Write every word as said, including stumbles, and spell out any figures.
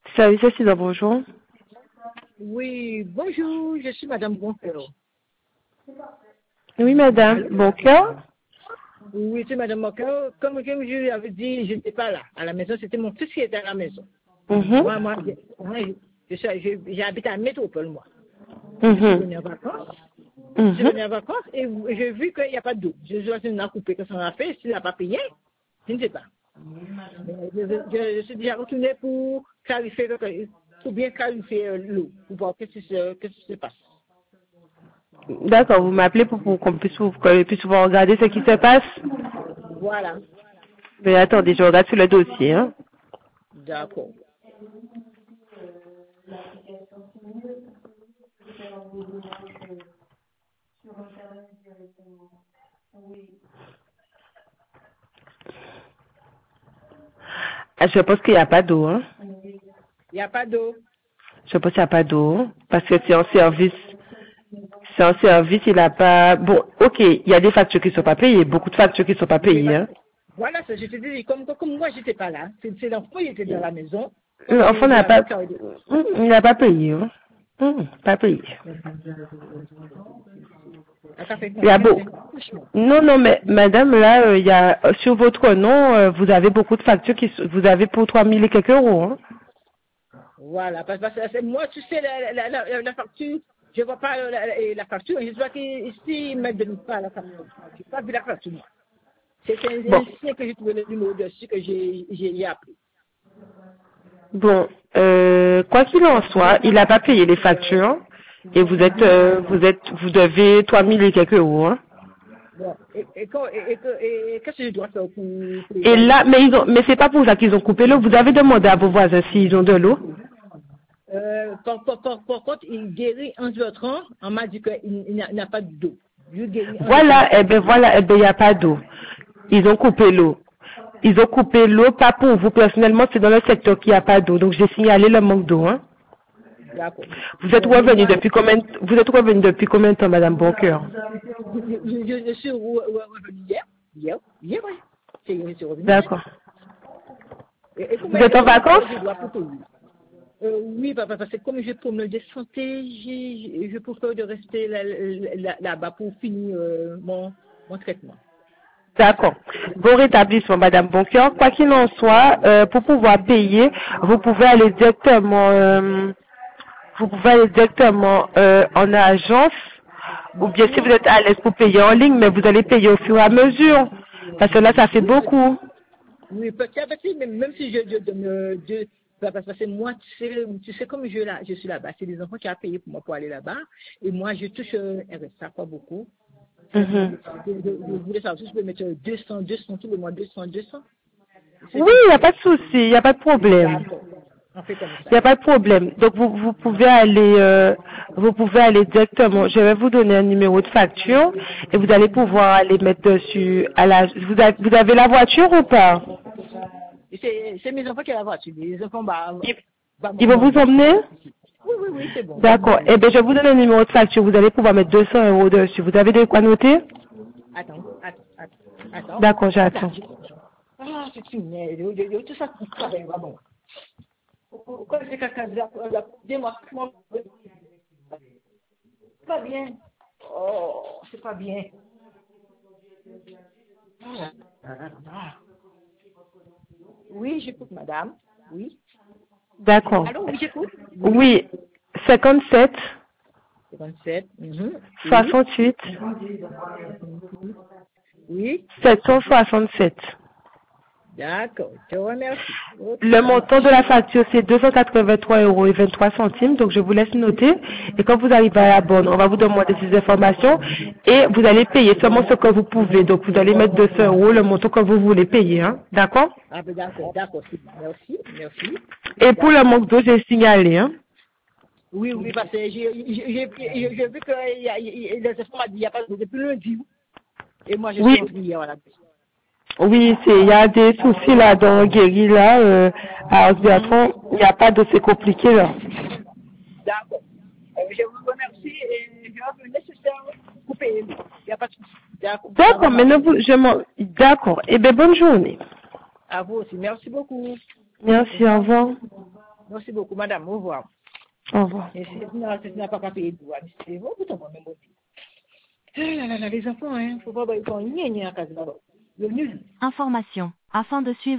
Salut, Cécile, bonjour. Oui, bonjour, je suis Madame Boncoeur. Oui, madame. Allô? Bon cœur? Oui, c'est Madame Boncoeur. Comme je je lui avais dit, je n'étais pas là. À la maison, c'était mon fils qui était à la maison. Mhm. Moi, moi, je- moi, je- je- je- j'habite à Métropole, moi. Je suis Mhm. venu en vacances. Je suis Mhm. venu en vacances et j'ai vu qu'il n'y a pas d'eau. Je suis dit, on a coupé, qu'est-ce qu'on a fait? S'il n'a pas payé, je ne sais pas. Mais Je, je- je suis déjà retourné pour clarifier, le- pour bien clarifier euh, l'eau, pour voir qu'est-ce qui se, qu'est-ce qui se passe. D'accord, vous m'appelez pour, pour qu'on puisse, pour qu'on puisse pouvoir regarder ce qui se passe. Voilà. Mais attendez, je regarde sur le dossier. Hein. D'accord. Ah, je pense qu'il n'y a pas d'eau. Hein. Il n'y a pas d'eau. Je pense qu'il n'y a pas d'eau. Parce que c'est en service. C'est en service, il n'a pas... Bon, ok, il y a des factures qui ne sont pas payées. Beaucoup de factures qui ne sont pas Oui, payées. parce Hein. que, voilà, ça, je te dis, comme, comme moi, j'étais pas là. C'est c'est l'enfant, il était dans la maison. Quand L'enfant je, je n'a l'avais pas... carré. Hum, Il n'a pas payé. Hein. Hum, pas payé. Ah, ça fait Il y a beau. confiance, hein, franchement. Non, non, mais madame, là, euh, il y a euh, sur votre nom, euh, vous avez beaucoup de factures qui s- vous avez pour trois mille et quelques euros. Hein. Voilà, parce, parce que c'est- moi, tu sais, la, la, la, la- la facture, je vois pas la, la, la facture, je vois qu'ici, ils ne me donnent pas la facture. Je n'ai pas vu la facture, moi. C'est un Bon, ancien que j'ai trouvé le numéro dessus que j'ai j'ai appelé. bon, euh, quoi qu'il en soit, il n'a pas payé les factures et vous êtes, euh, vous êtes, vous devez trois mille et quelques euros. Hein. Bon, et, et, quand- et, et, et qu'est-ce que je dois faire pour, pour Et égaliser? là, mais ils ont, mais c'est pas pour ça qu'ils ont coupé l'eau. Vous avez demandé à vos voisins s'ils ont de l'eau. Euh, par, par, par, par contre, il guérit en entrant, on m'a dit qu'il il n'a il n'a pas d'eau. Il guérit en Voilà, entrant. eh ben voilà, eh ben il n'y a pas d'eau. Ils ont coupé l'eau. Ils ont coupé l'eau, pas pour vous personnellement, c'est dans le secteur qu'il n'y a pas d'eau. Donc j'ai signalé le manque d'eau. Hein. D'accord. Vous êtes Bon, mais revenu moi, depuis combien vous êtes revenu depuis combien de temps, Madame Boncoeur? je, je, je, je suis re- re- revenu hier. Hier, hier, oui. C'est- Je suis revenu hier. D'accord. Et, et Vous combien, êtes et en combien de temps vacances? je dois pour payer? Euh, oui, papa, parce que comme je problème de santé, j'ai- je préfère de rester là- là- là-bas pour finir euh, mon, mon traitement. D'accord. Bon rétablissement, Madame Boncoeur. Quoi qu'il en soit, euh, pour pouvoir payer, vous pouvez aller directement, euh, vous pouvez aller directement euh, en agence, ou bien si vous Mhm. êtes à l'aise pour payer en ligne, mais vous allez payer au fur et à mesure, parce que là, ça fait Oui, peut- beaucoup. oui, peut-être, parce que même, même si je, je donne euh, deux, bah, parce que moi, tu sais, tu sais comme je, là, je suis là-bas, c'est les enfants qui ont payé pour moi pour aller là-bas, et moi, je touche euh, R S A, pas beaucoup. Mhm. Je, je, je voulais savoir si je peux mettre euh, deux cents, deux cents, tout le mois, deux cents, deux cents. C'est Oui, il n'y a pas possible. de souci, il n'y a pas de problème. D'accord. On fait comme Il n'y ça. a pas de problème. Donc vous, vous pouvez aller euh, vous pouvez aller directement. Je vais vous donner un numéro de facture et vous allez Mhm. pouvoir aller mettre dessus à la vous avez, vous avez la voiture ou pas? Et C'est c'est mes enfants qui ont la voiture. Les enfants, bah, Ils, bah, ils mon, vont mon, vous mon fils emmener? là. Oui, oui, oui, c'est bon. D'accord. Eh bien je vais vous donner un numéro de facture. Vous allez pouvoir mettre deux cents euros dessus. Vous avez de quoi noter? Attends, attends, attends, attends. D'accord, Là, j'attends. je- ah, c'est une merde. Je- je- je- Tout ça, tout ça, va bon. Quand c'est quelqu'un de la, la, dis-moi, comment- c'est pas bien. Oh, c'est pas bien. Ah, ah, ah. Oui, j'écoute, madame. Oui. D'accord. Allô, oui, j'écoute. Oui. Oui. cinquante-sept vingt-sept. Mhm. Oui. soixante-huit Oui. sept cent soixante-sept. D'accord. Je te remercie. Ok, Le ça montant de marche. la facture, c'est deux cent quatre-vingt-trois euros et vingt-trois centimes. Donc, je vous laisse noter. Et quand vous arrivez à la borne, on va vous demander ces informations et vous allez payer seulement ce que vous pouvez. Donc, vous allez mettre deux cents euros, le montant que vous voulez payer. Hein. D'accord? Ah, ben d'accord, d'accord, c'est bon. Merci, merci. Et pour le D'accord. manque d'eau, j'ai signalé. Hein. Oui, oui, parce que j'ai j'ai- j'ai- j'ai- j'ai vu que il y a, il y a- les enfants m'ont dit il n'y a pas de depuis lundi. Et moi, je suis Oui. rentrée hier à la maison. Oui, c'est, il y a des soucis là dans Guéry là, euh, à Mhm. Osbiatron. Il n'y a pas de, c'est compliqué là. D'accord. Euh, je vous remercie et je vais faire le nécessaire pour payer. Il n'y a pas de souci. D'accord, ça va D'accord, mais ne marcher. vous, je m'en, d'accord. Eh bien, bonne journée. À vous aussi. Merci beaucoup. Merci, au revoir. Merci beaucoup, madame. Au revoir. Au revoir. Et si tu n'as pas qu'à payer de douane, c'est bon pour toi, même. Ah là là là, les enfants, hein, faut pas qu'ils font rien, rien à casa là-bas. Le nul. Information. Afin de suivre